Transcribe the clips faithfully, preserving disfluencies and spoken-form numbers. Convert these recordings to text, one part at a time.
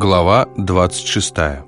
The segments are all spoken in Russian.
Глава двадцать шестая.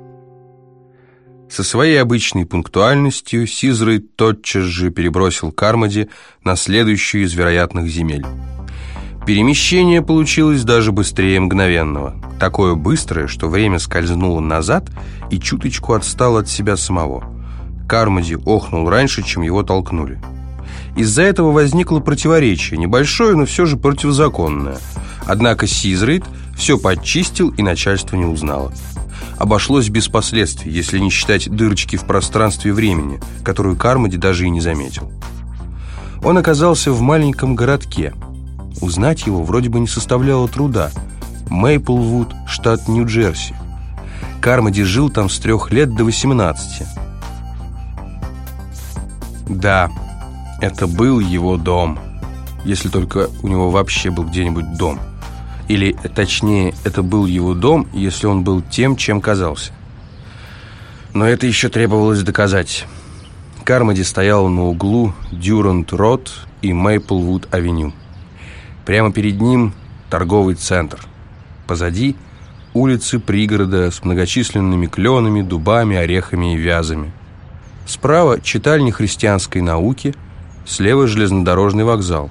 Со своей обычной пунктуальностью Сизрейд тотчас же перебросил Кармоди на следующую из вероятных земель. Перемещение получилось даже быстрее мгновенного. Такое быстрое, что время скользнуло назад и чуточку отстало от себя самого. Кармоди охнул раньше, чем его толкнули. Из-за этого возникло противоречие, небольшое, но все же противозаконное. Однако Сизрейд все подчистил, и начальство не узнало. Обошлось без последствий, если не считать дырочки в пространстве времени, которую Кармоди даже и не заметил. Он оказался в маленьком городке. Узнать его вроде бы не составляло труда. Мейплвуд, штат Нью-Джерси. Кармоди жил там с трех лет до восемнадцати. Да, это был его дом. Если только у него вообще был где-нибудь дом. Или, точнее, это был его дом, если он был тем, чем казался. Но это еще требовалось доказать. Кармоди стоял на углу Дюрант-Род и Мейплвуд-авеню. Прямо перед ним торговый центр. Позади улицы пригорода с многочисленными кленами, дубами, орехами и вязами. Справа читальня христианской науки, слева железнодорожный вокзал.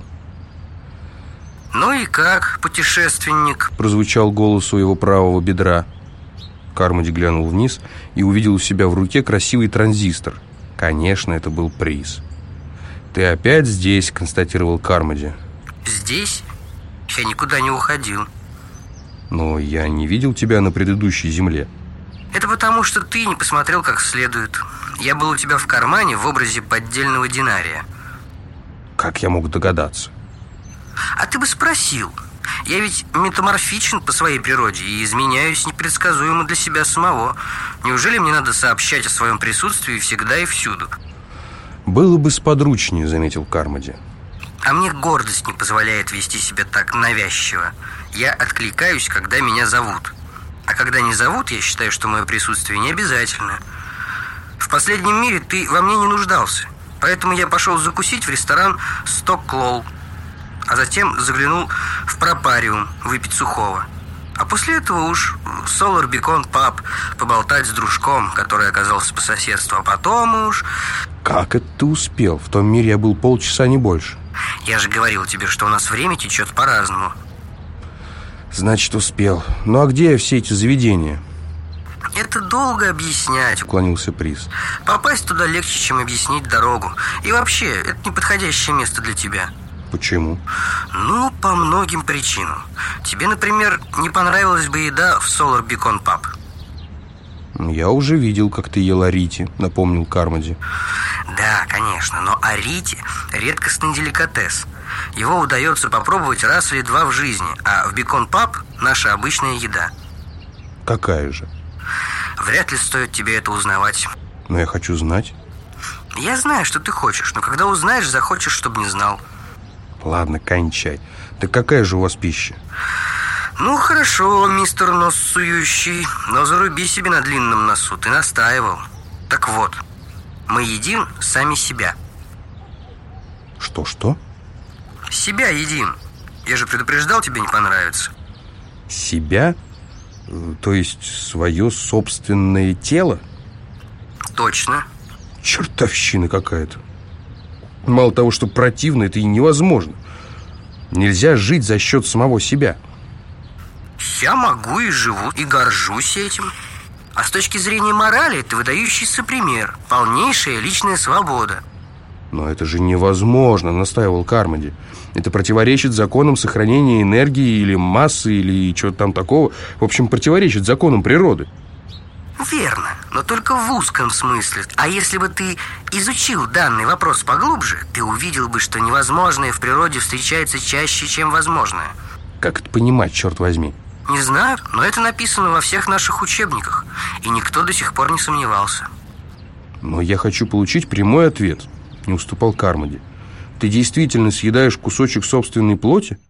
«Ну и как, путешественник?» Прозвучал голос у его правого бедра. Кармоди глянул вниз и увидел у себя в руке красивый транзистор. Конечно, это был приз. «Ты опять здесь?» — констатировал Кармоди. «Здесь? Я никуда не уходил». «Но я не видел тебя на предыдущей земле». «Это потому, что ты не посмотрел как следует. Я был у тебя в кармане в образе поддельного динария». «Как я мог догадаться?» А ты бы спросил. Я ведь метаморфичен по своей природе и изменяюсь непредсказуемо для себя самого. Неужели мне надо сообщать о своем присутствии всегда и всюду?» «Было бы сподручнее», — заметил Кармоди. «А мне гордость не позволяет вести себя так навязчиво. Я откликаюсь, когда меня зовут. А когда не зовут, я считаю, что мое присутствие не обязательно. В последнем мире ты во мне не нуждался. Поэтому я пошел закусить в ресторан «Сток-Лол», а затем заглянул в пропариум выпить сухого. А после этого уж в Solar Beacon Pub поболтать с дружком, который оказался по соседству. А потом уж... Как это ты успел? В том мире я был полчаса, не больше. Я же говорил тебе, что у нас время течет по-разному. Значит, успел. Ну а где все эти заведения? Это долго объяснять, уклонился приз. Попасть туда легче, чем объяснить дорогу. И вообще, это неподходящее место для тебя. Почему? Ну, по многим причинам. Тебе, например, не понравилась бы еда в Solar Beacon Pub. Я уже видел, как ты ел арити, напомнил Кармоди. Да, конечно, но арити редкостный деликатес. Его удается попробовать раз или два в жизни. А в Beacon Pub наша обычная еда. Какая же? Вряд ли стоит тебе это узнавать. Но я хочу знать. Я знаю, что ты хочешь, но когда узнаешь, захочешь, чтобы не знал. Ладно, кончай. Так какая же у вас пища? Ну, хорошо, мистер нос сующий, но заруби себе на длинном носу, ты настаивал. Так вот, мы едим сами себя. Что-что? Себя едим. Я же предупреждал, тебе не понравится. Себя? То есть свое собственное тело? Точно. Чертовщина какая-то. Мало того, что противно, это и невозможно. Нельзя жить за счет самого себя. Я могу и живу, и горжусь этим. А с точки зрения морали, это выдающийся пример. Полнейшая личная свобода. Но это же невозможно, настаивал Кармоди. Это противоречит законам сохранения энергии или массы, или чего-то там такого. В общем, противоречит законам природы. Верно, но только в узком смысле. А если бы ты изучил данный вопрос поглубже, ты увидел бы, что невозможное в природе встречается чаще, чем возможное. Как это понимать, черт возьми? Не знаю, но это написано во всех наших учебниках, и никто до сих пор не сомневался. Но я хочу получить прямой ответ, не уступал Кармоди. Ты действительно съедаешь кусочек собственной плоти?